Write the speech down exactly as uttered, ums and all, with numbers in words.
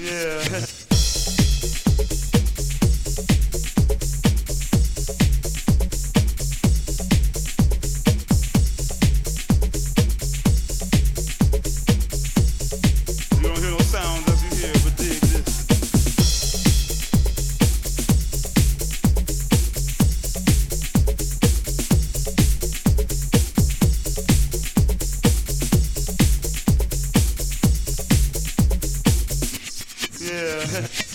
Yeah. You don't hear no sounds up in here, but dig this. Yeah.